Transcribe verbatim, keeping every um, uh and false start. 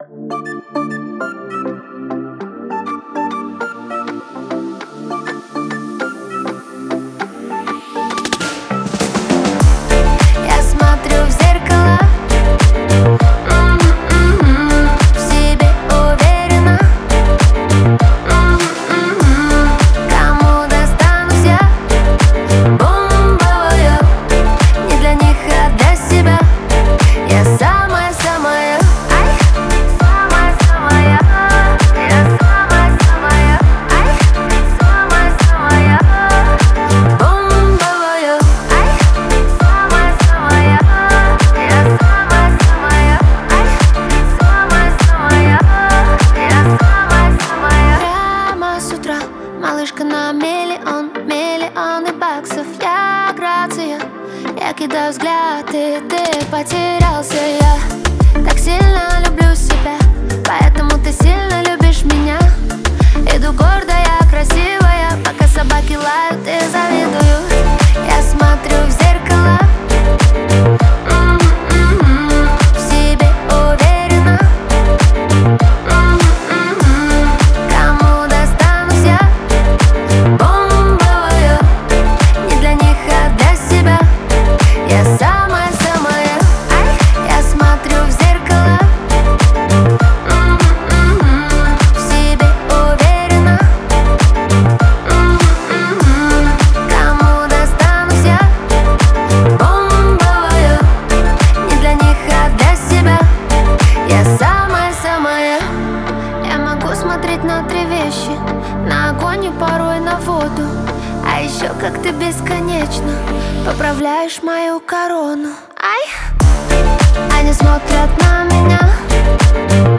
Я смотрю в зеркало, м-м-м, в себе уверена, м-м-м, кому достанусь я, бомбовая, не для них, а для себя. Я самая-самая, ай, самая-самая, я самая-самая, ай, самая-самая, бомбовая, ай, самая-самая, я самая-самая, ай, самая-самая, я самая-самая. Прямо с утра малышка на миллион, миллионы баксов. Я грация, я кидаю взгляд, и ты потерялся. Я так сильно люблю себя, поэтому ты сильно любишь меня. Иду гордая, красивая, пока собаки лают и завидуют. Я смотрю в зеркало, м-м-м, в себе уверена, м-м-м, кому достанусь я, бомбовая, не для них, а для себя. Я самая-самая, ай, я смотрю в зеркало, м-м-м, в себе уверена, м-м-м, кому достанусь я, бомбовая, не для них, а для себя. Я самая-самая. Я могу смотреть на три вещи: на огонь и порой на воду. А еще как ты бесконечно поправляешь мою корону. Ай, они смотрят на меня,